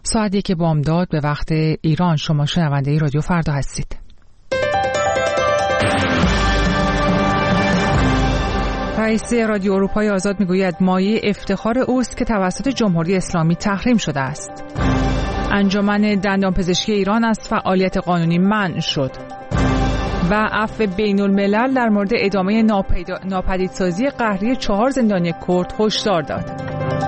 ساعت 1 بامداد به وقت ایران. شما شنونده رادیو فردا هستید. رئیس رادیو اروپای آزاد میگوید مایه افتخار اوست که توسط جمهوری اسلامی تحریم شده است. انجمن دندانپزشکی ایران از فعالیت قانونی منع شد و عفو بین الملل در مورد ادامه ناپدیدسازی قهری 4 زندانی کرد هشدار داد.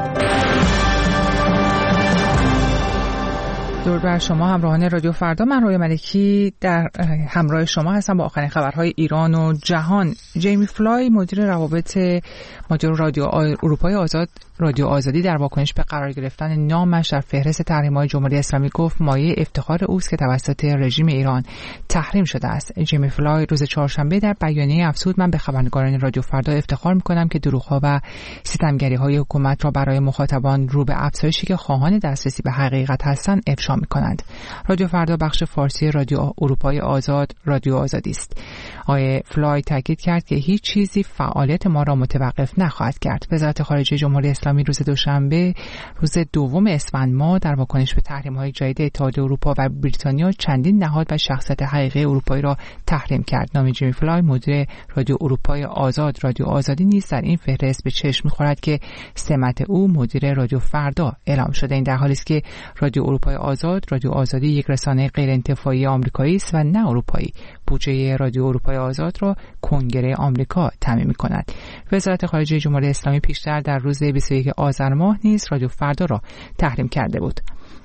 درود بر شما همراهان رادیو فردا. من رویا ملکی در همراه شما هستم با آخرین خبرهای ایران و جهان. جیمی فلای مدیر روابط رادیو اروپای آزاد رادیو آزادی در واکنش به قرار گرفتن نامش در فهرست تحریم‌های جمهوری اسلامی گفت مایه افتخار اوست که توسط رژیم ایران تحریم شده است. جیمی فلای روز چهارشنبه در بیانیه افزود من به خبرنگاران رادیو فردا افتخار می‌کنم که دروغ‌ها و ستمگری‌های حکومت را برای مخاطبان رو به افزایشی که خواهان دسترسی به حقیقت هستند افشا می‌کنند. رادیو فردا بخش فارسی رادیو اروپای آزاد رادیو آزادی است. آقای فلای تاکید کرد که هیچ چیزی فعالیت ما را متوقف نخواهد کرد. وزارت خارجه جمهوری اسلامی روز دوشنبه روز 2 اسفند ماه در واکنش به تحریم‌های جدید اتحادیه اروپا و بریتانیا چندین نهاد و شخصیت حقیقی اروپایی را تحریم کرد. نام جیمی فلای مدیر رادیو اروپای آزاد رادیو آزادی نیز در این فهرست به چشم می‌خورد که سمت او مدیر رادیو فردا اعلام شده. این در حالی است که رادیو اروپای آزاد رادیو آزادی یک رسانه غیر انتفاعی آمریکایی است و نه اروپایی. بودجه رادیو اروپای آزاد را کنگره آمریکا تامین می‌کند. وزارت خارجه جمهوری اسلامی پیشتر در روز 21 آذر ماه نیز رادیو فردا را تحریم کرده بود.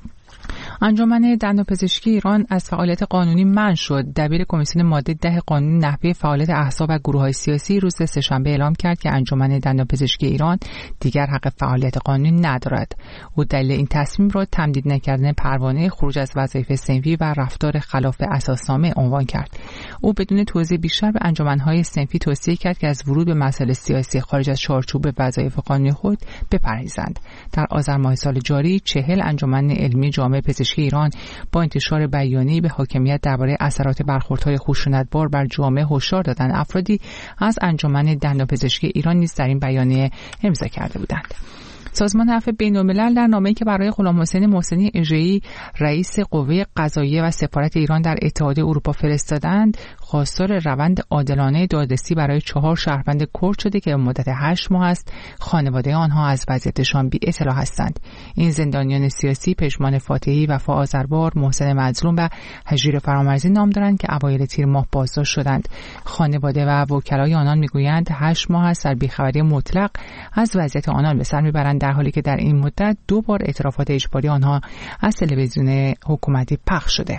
انجمن دندانپزشکی ایران از فعالیت قانونی منع شد. دبیر کمیسیون ماده 10 قانون نحوه فعالیت احزاب و گروه‌های سیاسی روز سه‌شنبه اعلام کرد که انجمن دندانپزشکی ایران دیگر حق فعالیت قانونی ندارد. او دلیل این تصمیم را تمدید نکردن پروانه خروج از وظایف صنفی و رفتار خلاف اساسنامه عنوان کرد. او بدون توضیح بیشتر به انجمن‌های صنفی توصیه کرد که از ورود به مسائل سیاسی خارج از چارچوب وظایف قانونی خود بپرهیزند. در آذر ماه سال جاری 40 انجمن علمی جامعه پزشکی ایران با انتشار بیانیه‌ای به حاکمیت درباره اثرات برخوردهای خشونت‌بار بر جامعه هشدار دادند. افرادی از انجمن دندانپزشکی ایران نیز در این بیانیه امضا کرده بودند. سازمان عفو بین‌الملل در نامه‌ای که برای غلام حسین محسنی اژه‌ای رئیس قوه قضاییه و سفارت ایران در اتحادیه اروپا فرستادند، خواستار روند عادلانه دادرسی برای 4 شهروند کرد شده که به مدت 8 ماه است خانواده آنها از وضعیتشان بی اطلاع هستند. این زندانیان سیاسی پژمان فاتحی، وفا آذربار، محسن مظلوم و هجیر فرامرزی نام دارند که اوایل تیر ماه بازداشت شدند. خانواده و وکلای آنان میگویند 8 ماه است در بیخبری مطلق از وضعیت آنان به سر میبرند، در حالی که در این مدت 2 بار اعترافات اجباری آنها از تلویزیون حکومتی پخش شده.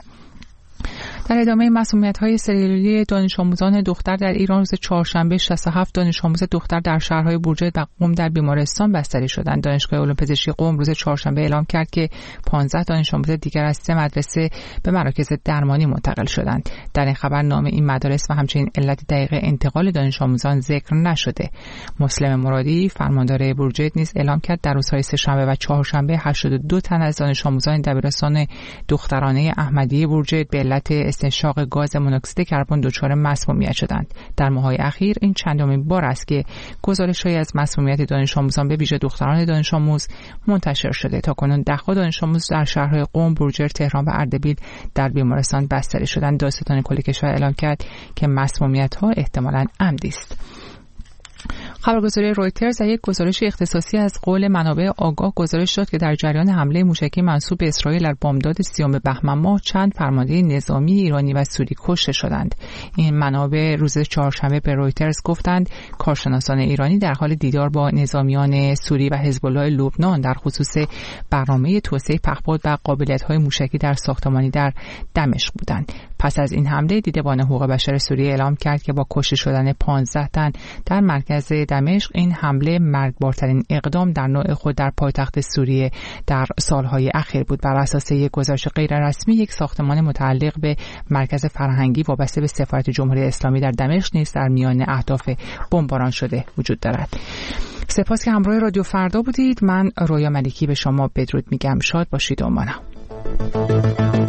در ادامه مسئولیت‌های سریالی دانش آموزان دختر در ایران روز چهارشنبه 67 دانش آموز دختر در شهرهای بورجرد و قم در بیمارستان بستری شدند. دانشگاه علوم پزشکی قم روز چهارشنبه اعلام کرد که 15 دانش آموز دیگر از 3 مدرسه به مراکز درمانی منتقل شدند. در این خبر نام این مدارس و همچنین علت دقیق انتقال دانش آموزان ذکر نشده. مسلم مرادی فرماندار بورجرد نیز اعلام کرد در روزهای سه‌شنبه و چهارشنبه 82 تن از دانش آموزان دبیرستان دخترانه احمدیه بورجرد به علت استنشاق گاز مونوکسید کربن دچار مسمومیت شدند. در ماه‌های اخیر این چندمین بار است که گزارش‌هایی از مسمومیت دانش آموزان به ویژه دختران دانش آموز منتشر شده. تاکنون 10 دانش آموز در شهرهای قم، بورجرد، تهران و اردبیل در بیمارستان بستری شدند. دادستان کل کشور اعلام کرد که مسمومیت‌ها احتمالاً عمدی است. خبرگزاری رویترز در یک گزارش اختصاصی از قول منابع آگاه گزارش داد که در جریان حمله موشکی منسوب به اسرائیل در بامداد 30 بهمن ماه چند فرمانده نظامی ایرانی و سوری کشته شدند. این منابع روز چهارشنبه به رویترز گفتند کارشناسان ایرانی در حال دیدار با نظامیان سوری و حزب الله لبنان در خصوص برنامه توسعه پهپاد و قابلیت‌های موشکی در ساختمانی در دمشق بودند. پس از این حمله دیدبان حقوق بشر سوریه اعلام کرد که با کشته شدن 15 تن در مرکز دمشق این حمله مرگبارترین اقدام در نوع خود در پایتخت سوریه در سالهای اخیر بود. بر اساس یک گزارش غیر رسمی یک ساختمان متعلق به مرکز فرهنگی وابسته به سفارت جمهوری اسلامی در دمشق نیز در میان اهداف بمباران شده وجود دارد. سپاس که همراه رادیو فردا بودید. من رویا ملکی به شما بدرود میگم. شاد باشید و امانم.